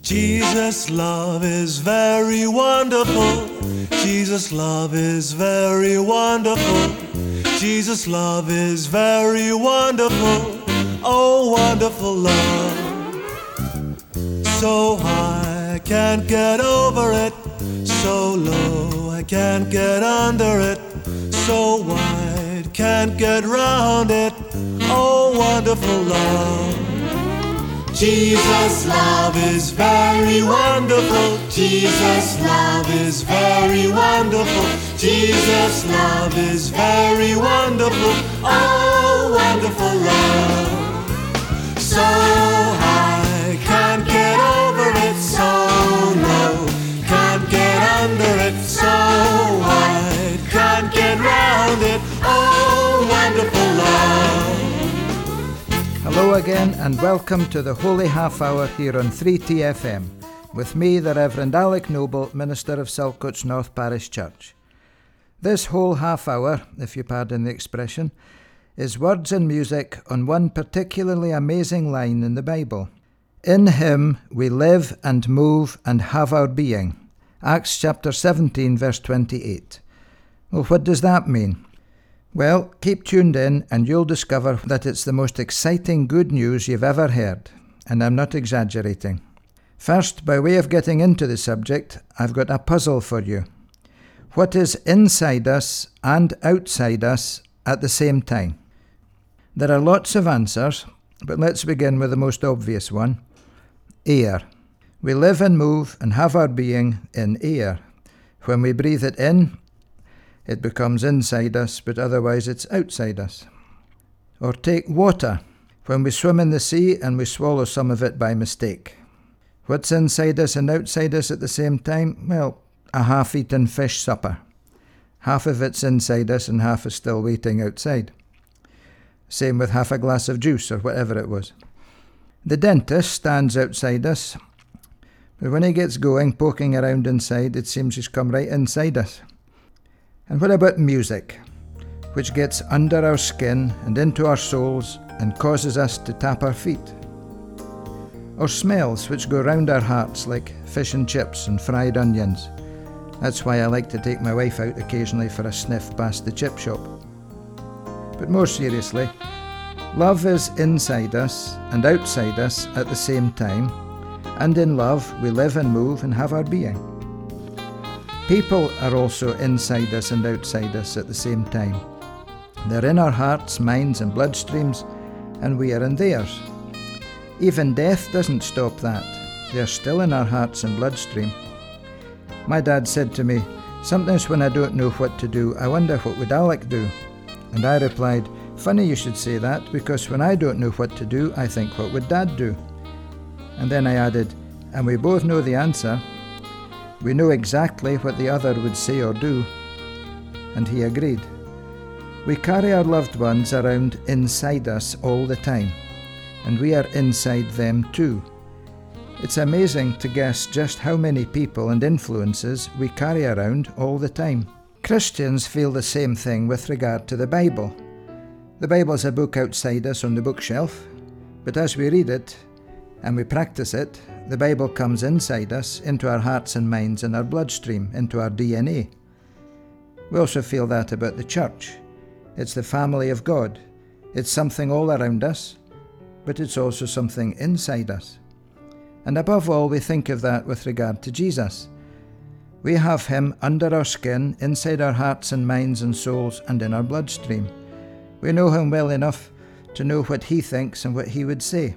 Jesus' love is very wonderful. Jesus' love is very wonderful. Jesus' love is very wonderful. Oh, wonderful love. So high, I can't get over it. So low, I can't get under it. So wide, can't get round it. Oh, wonderful love. Jesus' love is very wonderful. Jesus' love is very wonderful. Jesus' love is very wonderful. Oh, wonderful love. So high, can't get over it. So low, can't get under it. So wide, can't get round it. Oh, wonderful love. Hello again and welcome to the Holy Half Hour here on 3TFM with me, the Reverend Alec Noble, Minister of Saltcoats North Parish Church. This whole half hour, if you pardon the expression, is words and music on one particularly amazing line in the Bible. In him we live and move and have our being. Acts chapter 17 verse 28. Well, what does that mean? Well, keep tuned in and you'll discover that it's the most exciting good news you've ever heard, and I'm not exaggerating. First, by way of getting into the subject, I've got a puzzle for you. What is inside us and outside us at the same time? There are lots of answers, but let's begin with the most obvious one. Air. We live and move and have our being in air. When we breathe it in, it becomes inside us, but otherwise it's outside us. Or take water. When we swim in the sea and we swallow some of it by mistake. What's inside us and outside us at the same time? Well, a half-eaten fish supper. Half of it's inside us and half is still waiting outside. Same with half a glass of juice or whatever it was. The dentist stands outside us, but when he gets going, poking around inside, it seems he's come right inside us. And what about music, which gets under our skin and into our souls and causes us to tap our feet? Or smells, which go round our hearts like fish and chips and fried onions. That's why I like to take my wife out occasionally for a sniff past the chip shop. But more seriously, love is inside us and outside us at the same time, and in love we live and move and have our being. People are also inside us and outside us at the same time. They're in our hearts, minds and bloodstreams, and we are in theirs. Even death doesn't stop that. They're still in our hearts and bloodstream. My dad said to me, sometimes when I don't know what to do, I wonder what would Alec do? And I replied, funny you should say that, because when I don't know what to do, I think, what would Dad do? And then I added, and we both know the answer. We know exactly what the other would say or do. And he agreed. We carry our loved ones around inside us all the time, and we are inside them too. It's amazing to guess just how many people and influences we carry around all the time. Christians feel the same thing with regard to the Bible. The Bible's a book outside us on the bookshelf, but as we read it and we practice it, the Bible comes inside us, into our hearts and minds and our bloodstream, into our DNA. We also feel that about the church. It's the family of God. It's something all around us, but it's also something inside us. And above all, we think of that with regard to Jesus. We have him under our skin, inside our hearts and minds and souls, and in our bloodstream. We know him well enough to know what he thinks and what he would say.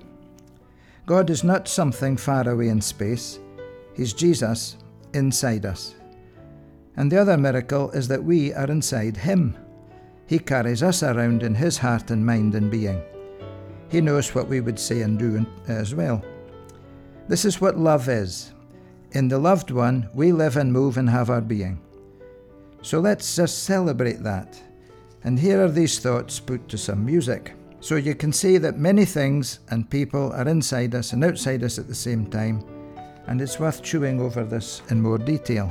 God is not something far away in space. He's Jesus inside us. And the other miracle is that we are inside him. He carries us around in his heart and mind and being. He knows what we would say and do as well. This is what love is. In the loved one, we live and move and have our being. So let's just celebrate that. And here are these thoughts put to some music. So you can see that many things and people are inside us and outside us at the same time, and it's worth chewing over this in more detail.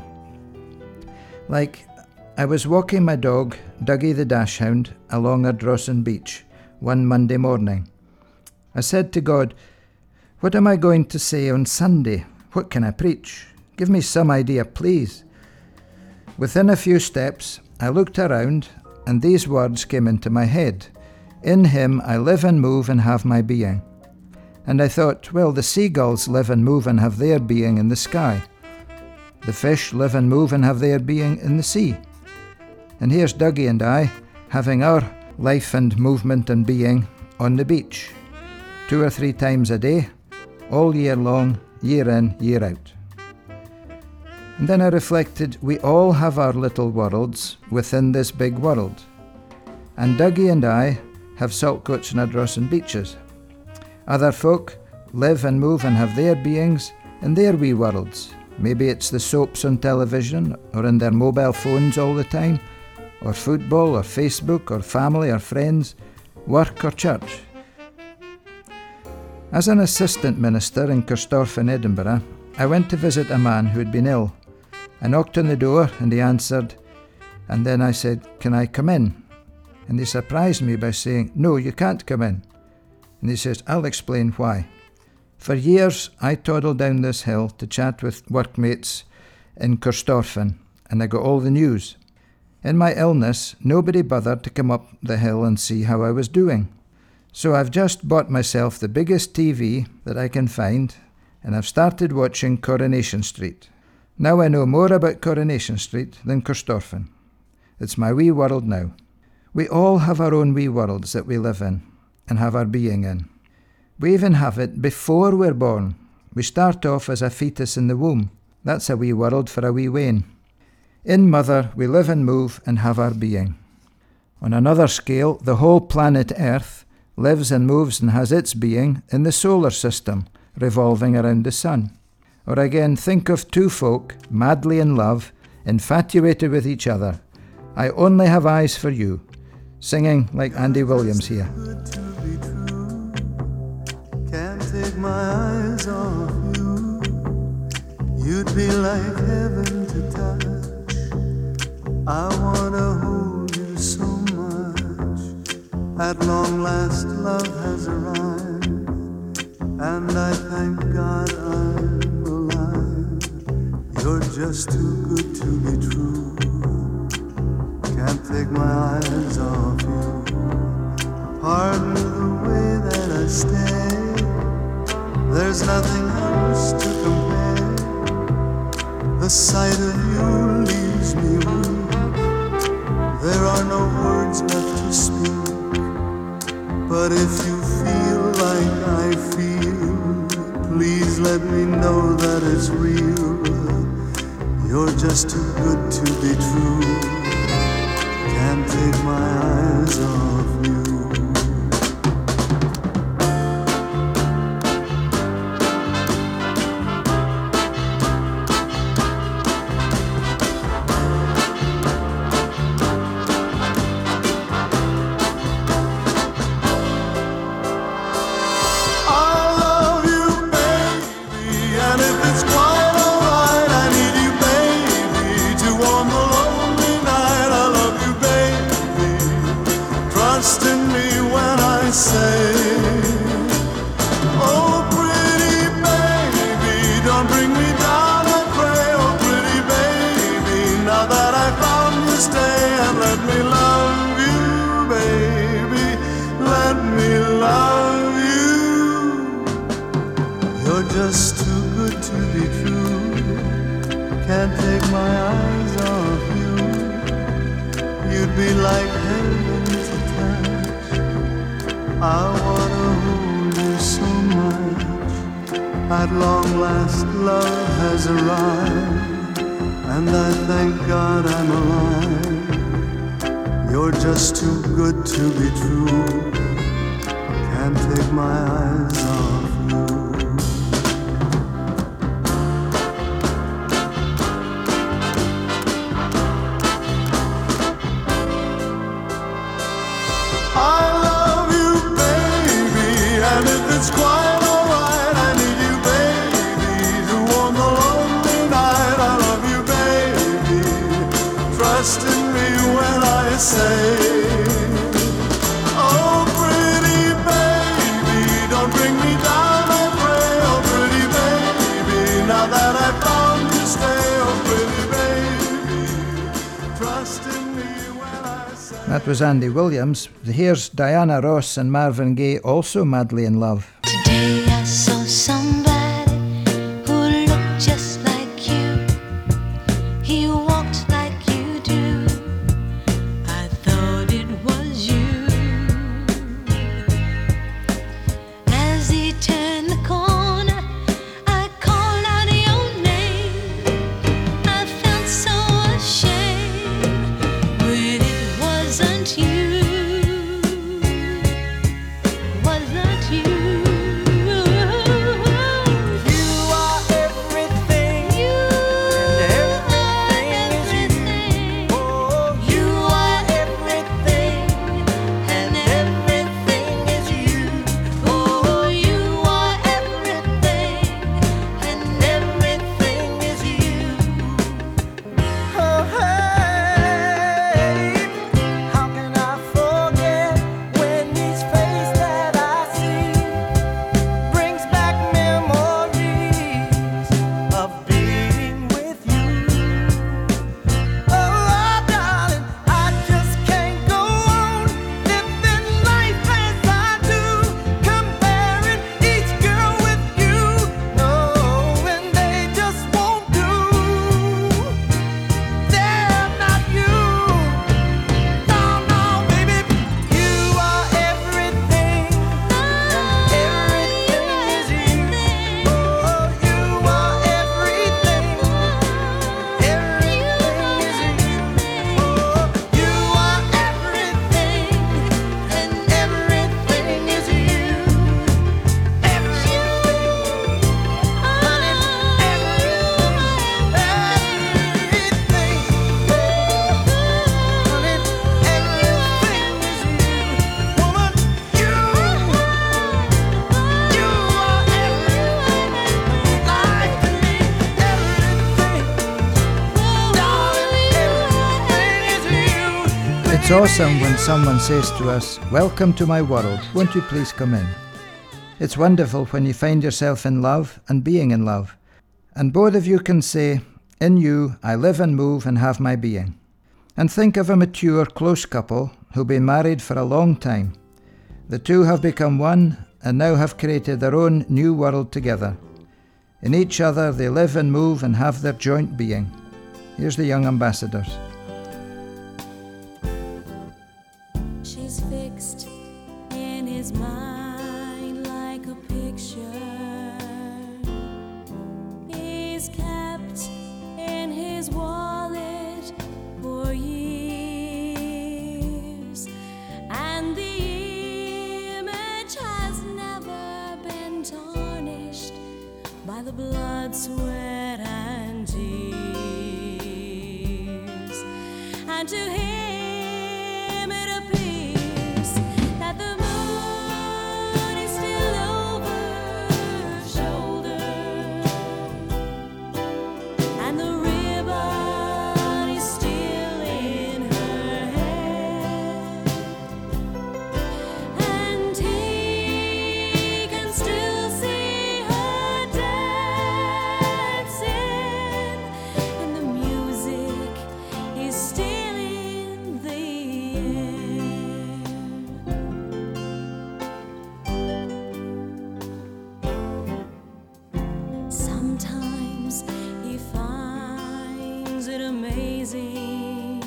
Like, I was walking my dog, Dougie the Dachshund, along Ardrossan Beach one Monday morning. I said to God, what am I going to say on Sunday? What can I preach? Give me some idea, please. Within a few steps, I looked around, and these words came into my head. In him I live and move and have my being. And I thought, well, the seagulls live and move and have their being in the sky. The fish live and move and have their being in the sea. And here's Dougie and I having our life and movement and being on the beach, 2 or 3 times a day, all year long, year in, year out. And then I reflected, we all have our little worlds within this big world. And Dougie and I have Saltcoats and Ardrossan beaches. Other folk live and move and have their beings in their wee worlds. Maybe it's the soaps on television or in their mobile phones all the time, or football or Facebook or family or friends, work or church. As an assistant minister in Kerstorf in Edinburgh, I went to visit a man who had been ill. I knocked on the door and he answered, and then I said, "Can I come in?" And he surprised me by saying, "No, you can't come in." And he says, "I'll explain why." For years I toddled down this hill to chat with workmates in Kerstorfen, and I got all the news. In my illness, nobody bothered to come up the hill and see how I was doing. So I've just bought myself the biggest TV that I can find, and I've started watching Coronation Street. Now I know more about Coronation Street than Kerstorfen. It's my wee world now. We all have our own wee worlds that we live in and have our being in. We even have it before we're born. We start off as a fetus in the womb. That's a wee world for a wee Wayne. In Mother, we live and move and have our being. On another scale, the whole planet Earth lives and moves and has its being in the solar system, revolving around the sun. Or again, think of 2 folk, madly in love, infatuated with each other. I only have eyes for you, singing like Andy Williams here. Can't take my eyes off you. You'd be like heaven to touch. I wanna hold you so much. At long last love has arrived, and I thank God I'm alive. You're just too good to be true. Can't take my eyes off you. Pardon the way that I stay. There's nothing else to compare. The sight of you leaves me weak. There are no words left to speak. But if you feel like I feel, please let me know that it's real. You're just too good to be true. Can't take my eyes off you. Just too good to be true. Can't take my eyes off you. You'd be like heaven to touch. I wanna hold you so much. At long last love has arrived, and I thank God I'm alive. You're just too good to be true. Can't take my eyes off you. It's quite alright, I need you, baby, to warm the lonely night. I love you, baby, trust in me when I say, oh, pretty baby, don't bring me down, I pray. Oh, pretty baby, Now that I found you, stay, oh pretty baby, trust in me when I say. That was Andy Williams. Here's Diana Ross and Marvin Gaye, also madly in love. Today I saw somebody who looked just like you. He walked like you do. I thought it was you. As he turned the corner, I called out your name. I felt so ashamed when it wasn't you. Wasn't you? It's awesome when someone says to us, "Welcome to my world, won't you please come in?" It's wonderful when you find yourself in love and being in love, and both of you can say, "In you I live and move and have my being." And think of a mature, close couple who've been married for a long time. The two have become one and now have created their own new world together. In each other they live and move and have their joint being. Here's the Young Ambassadors. She's fixed in his mind like a picture. He's kept in his wallet for years, and the image has never been tarnished by the blood, sweat, and tears. And to him sometimes he finds it amazing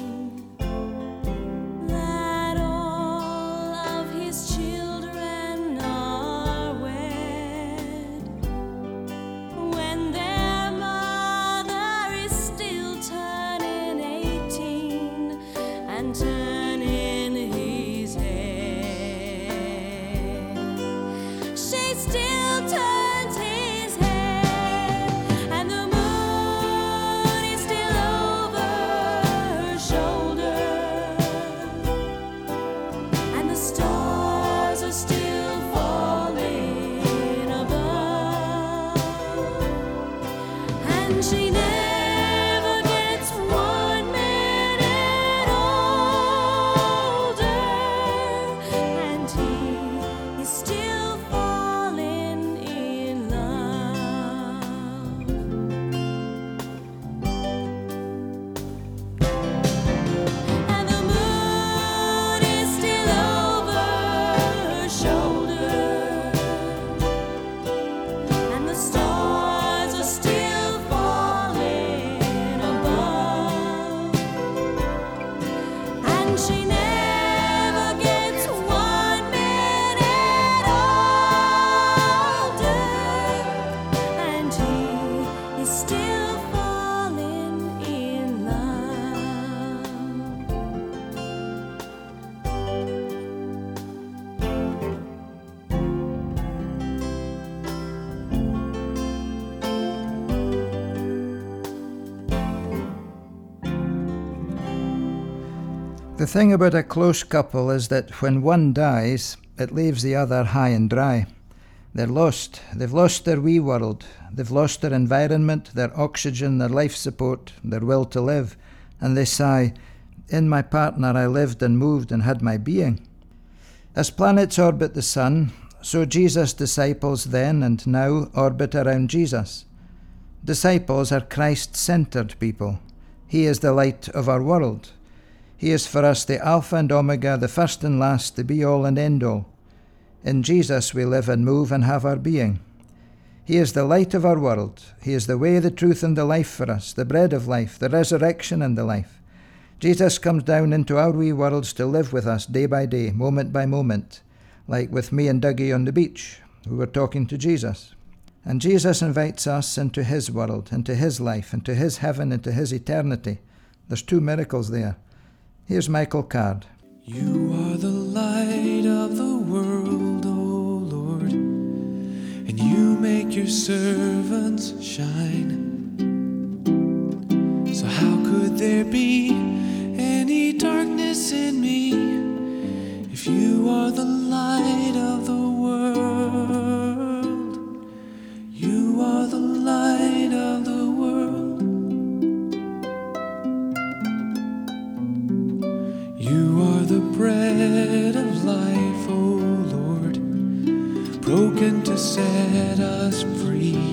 that all of his children are wed, when their mother is still turning 18 and turning his head. She still turns his head, and the moon is still over her shoulder, and the stars are still falling above, and she never gets 1 minute older, and he is still falling in love. The thing about a close couple is that when one dies, it leaves the other high and dry. They're lost. They've lost their wee world. They've lost their environment, their oxygen, their life support, their will to live. And they sigh, "In my partner I lived and moved and had my being." As planets orbit the sun, so Jesus' disciples then and now orbit around Jesus. Disciples are Christ-centered people. He is the light of our world. He is for us the Alpha and Omega, the first and last, the be-all and end-all. In Jesus we live and move and have our being. He is the light of our world. He is the way, the truth, and the life for us, the bread of life, the resurrection and the life. Jesus comes down into our wee worlds to live with us day by day, moment by moment, like with me and Dougie on the beach, who were talking to Jesus. And Jesus invites us into his world, into his life, into his heaven, into his eternity. There's 2 miracles there. Here's Michael Card. You are the light of the world, O Lord, and you make your servants shine. So how could there be any darkness in me if you are the light of the world? You are the light of the world. You are the bread of life, O Lord, broken to set us free.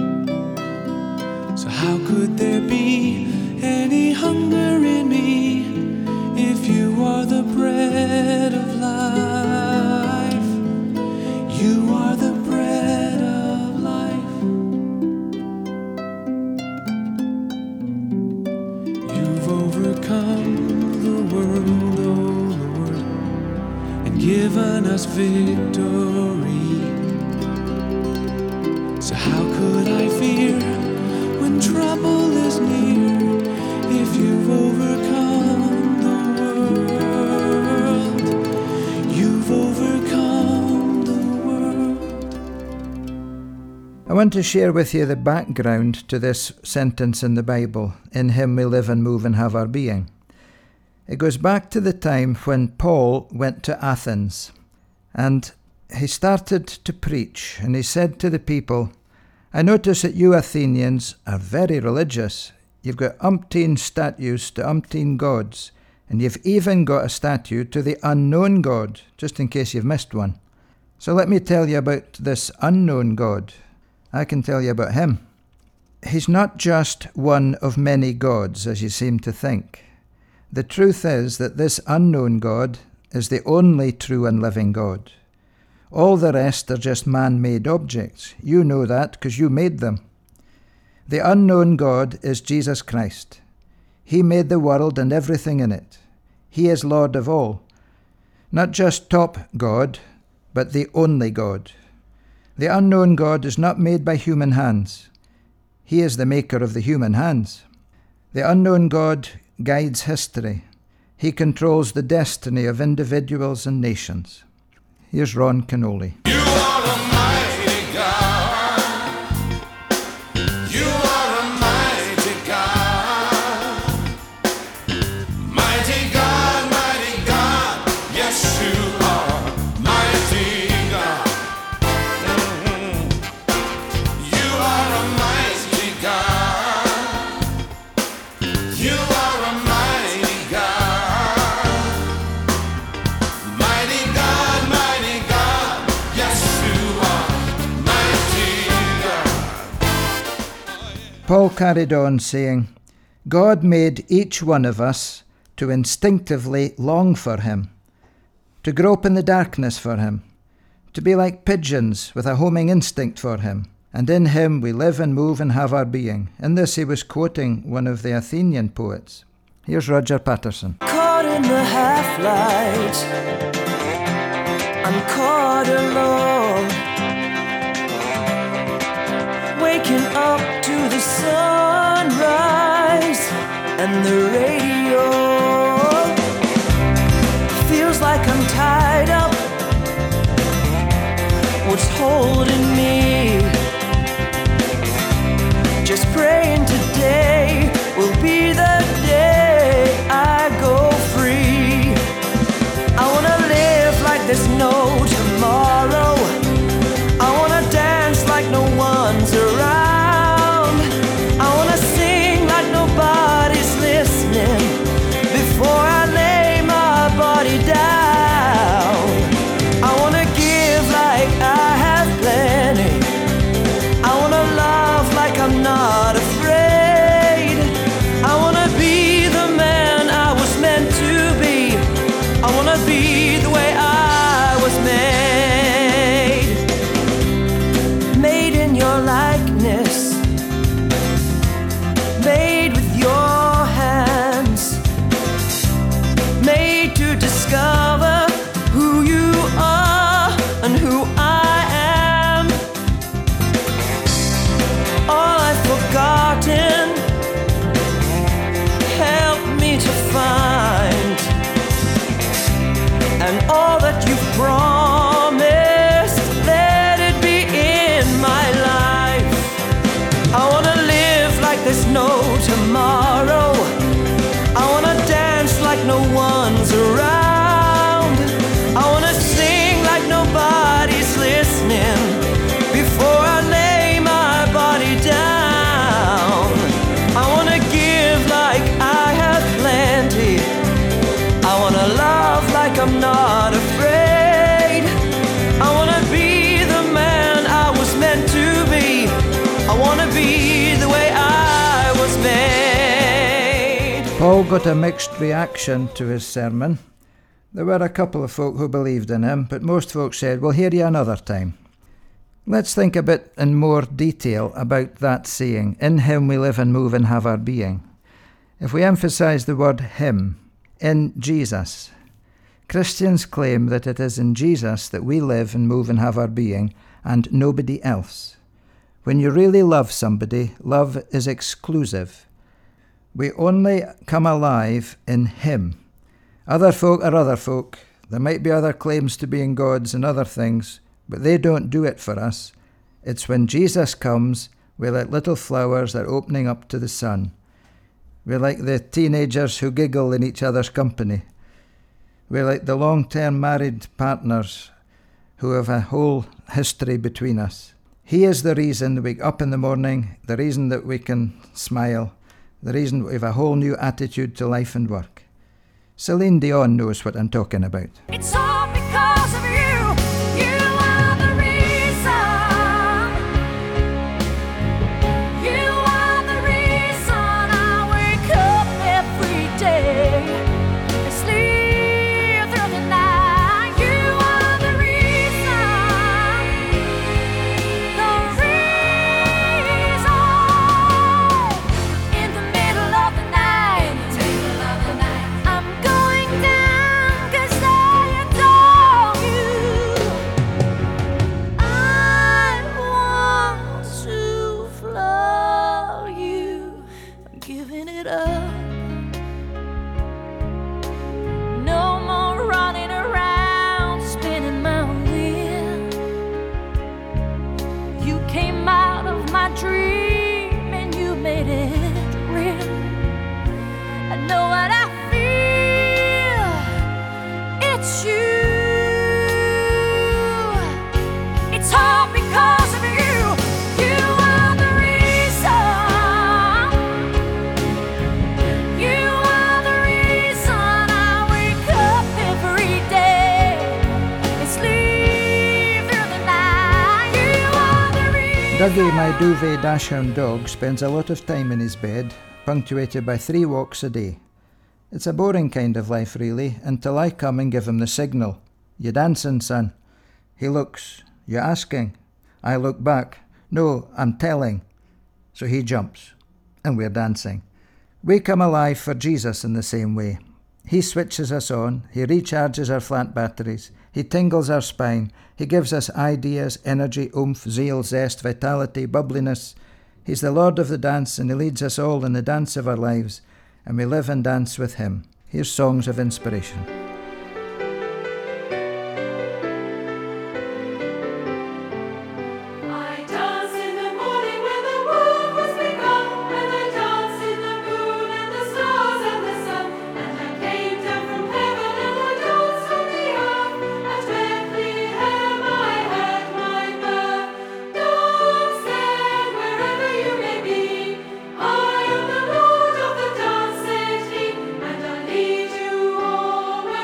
So how could there be any hunger in me if you are the bread of life? You are the bread of life. You've overcome the world, O Lord, and given us victory. So how could I fear when trouble is near if you've overcome the world? You've overcome the world. I want to share with you the background to this sentence in the Bible, "In him we live and move and have our being." It goes back to the time when Paul went to Athens, and he started to preach, and he said to the people, "I notice that you Athenians are very religious. You've got umpteen statues to umpteen gods, and you've even got a statue to the unknown God, just in case you've missed one. So let me tell you about this unknown God. I can tell you about him. He's not just one of many gods, as you seem to think. The truth is that this unknown God is the only true and living God. All the rest are just man-made objects. You know that because you made them. The unknown God is Jesus Christ. He made the world and everything in it. He is Lord of all. Not just top God, but the only God. The unknown God is not made by human hands. He is the maker of the human hands. The unknown God guides history. He controls the destiny of individuals and nations. Here's Ron Canoli. You are a mighty God. You are a mighty God. Mighty God, mighty God. Yes, you are mighty God. You are a mighty God. You are a mighty God. Mighty God, mighty God. Yes, you are mighty God. Paul carried on saying, God made each one of us to instinctively long for him, to grope in the darkness for him, to be like pigeons with a homing instinct for him. And in him we live and move and have our being. In this he was quoting one of the Athenian poets. Here's Roger Patterson. Caught in the half-light, I'm caught alone, waking up to the sunrise and the radio. Feels like I'm tied up. What's holding me? Just praying today will be the day I go free. made with your hands, made to discover who you are and who I am. All I've forgotten, help me to find, and all that you've promised, let it be in my life. I wanna live like there's no tomorrow. I wanna dance like no one's around. I wanna sing like nobody's listening before I lay my body down. I wanna give like I have plenty. I wanna love like I'm not afraid. I wanna be the man I was meant to be. I wanna be the way I was made. Paul got a mixed reaction to his sermon. There were a couple of folk who believed in him, but most folk said, "We'll hear you another time." Let's think a bit in more detail about that saying, "In him we live and move and have our being." If we emphasise the word him, in Jesus, Christians claim that it is in Jesus that we live and move and have our being, and nobody else. When you really love somebody, love is exclusive. We only come alive in him. Other folk are other folk. There might be other claims to being gods and other things, but they don't do it for us. It's when Jesus comes, we're like little flowers that are opening up to the sun. We're like the teenagers who giggle in each other's company. We're like the long-term married partners who have a whole history between us. He is the reason we wake up in the morning, the reason that we can smile, the reason we have a whole new attitude to life and work. Celine Dion knows what I'm talking about. It's all because of you. You are the reason. You are the reason I wake up every day and sleep through the night. You are the reason. The reason. In the middle of the night, I'm going down 'cause I adore you. I want to flow you. I'm giving it up. No more running around, spinning my wheel. You came out of my dream and you made it real. I know what I feel. It's you. It's all because of you. You are the reason. You are the reason I wake up every day and sleep through the night. You are the reason. Dougie, my duvet dachshund dog, spends a lot of time in his bed, punctuated by 3 walks a day. It's a boring kind of life, really, until I come and give him the signal. "You dancing, son?" He looks. "You asking?" I look back. "No, I'm telling." So he jumps, and we're dancing. We come alive for Jesus in the same way. He switches us on, he recharges our flat batteries, he tingles our spine, he gives us ideas, energy, oomph, zeal, zest, vitality, bubbliness. He's the Lord of the dance, and he leads us all in the dance of our lives, and we live and dance with him. Here's songs of inspiration. I danced in the morning when the world was begun, and I danced in the moon and the stars and the sun, and I came down from heaven and I danced on the earth. At Bethlehem I had my birth. Dance then wherever you may be. I am the Lord of the dance, said he, and I lead you all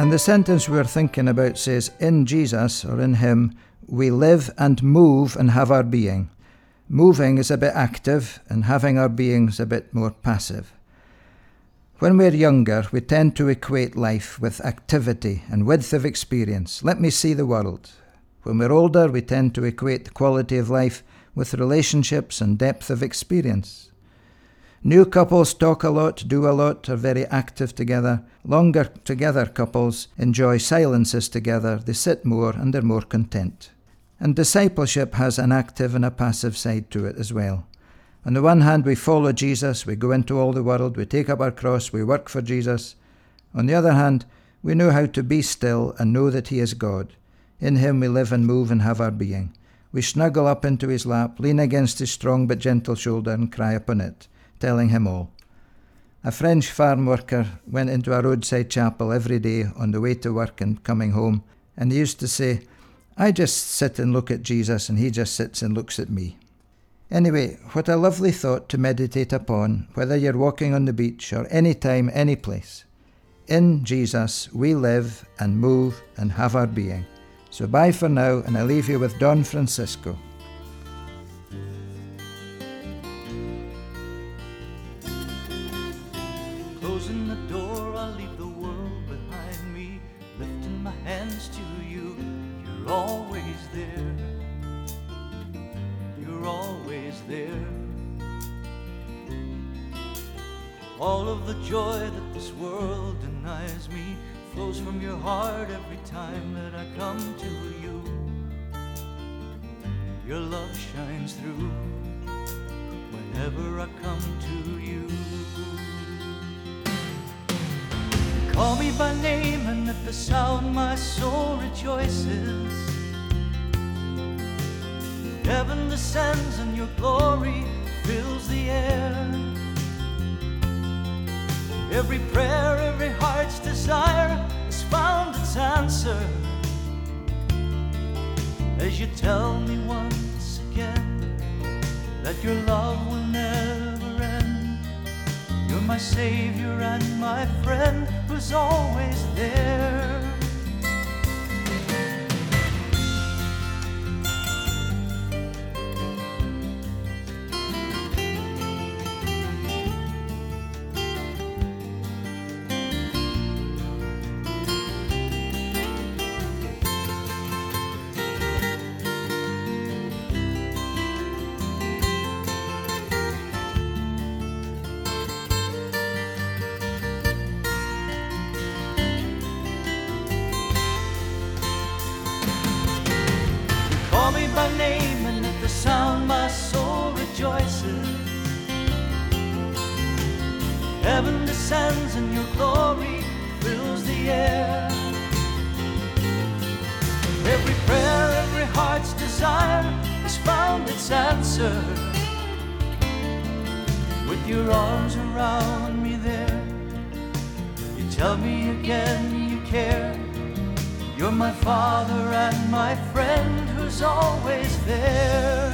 And the sentence we're thinking about says, in Jesus, or in Him, we live and move and have our being. Moving is a bit active, and having our being is a bit more passive. When we're younger, we tend to equate life with activity and width of experience. Let me see the world. When we're older, we tend to equate the quality of life with relationships and depth of experience. New couples talk a lot, do a lot, are very active together. Longer together couples enjoy silences together, they sit more and are more content. And discipleship has an active and a passive side to it as well. On the one hand, we follow Jesus, we go into all the world, we take up our cross, we work for Jesus. On the other hand, we know how to be still and know that He is God. In Him we live and move and have our being. We snuggle up into His lap, lean against His strong but gentle shoulder and cry upon it, telling Him all. A French farm worker went into a roadside chapel every day on the way to work and coming home, and he used to say, I just sit and look at Jesus and He just sits and looks at me. Anyway, what a lovely thought to meditate upon, whether you're walking on the beach or any time, any place. In Jesus, we live and move and have our being. So bye for now, and I leave you with Don Francisco. Closing the door, I'll leave the world behind me, lifting my hands to you. You're always there. You're always there. All of the joy that this world denies me flows from your heart every time that I come to you. Your love shines through whenever I come to you. You call me by name, and at the sound my soul rejoices. Heaven descends and your glory fills the air. Every prayer, every heart's desire has found its answer. As you tell me once again that your love will never end. You're my Savior and my friend who's always there. Call me by name, and at the sound my soul rejoices. Heaven descends and your glory fills the air. Every prayer, every heart's desire has found its answer. With your arms around me there, you tell me again you care. You're my Father and my friend who's always there.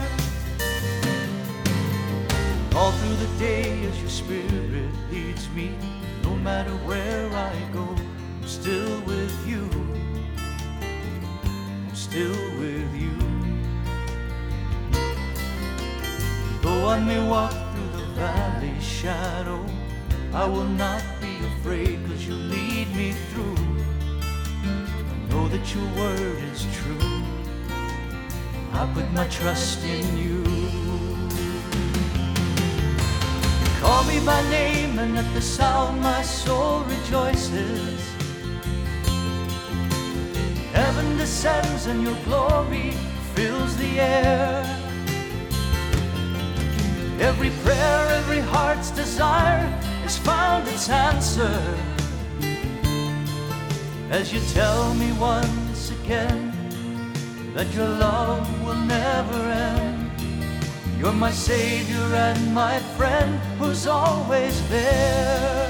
All through the day as your spirit leads me, no matter where I go, I'm still with you. I'm still with you. Though I may walk through the valley's shadow, I will not be afraid, 'cause you lead me through. Know that your word is true. I put my trust in you. You call me by name, and at the sound my soul rejoices. Heaven descends and your glory fills the air. Every prayer, every heart's desire has found its answer. As you tell me once again that your love will never end. You're my Savior and my friend who's always there.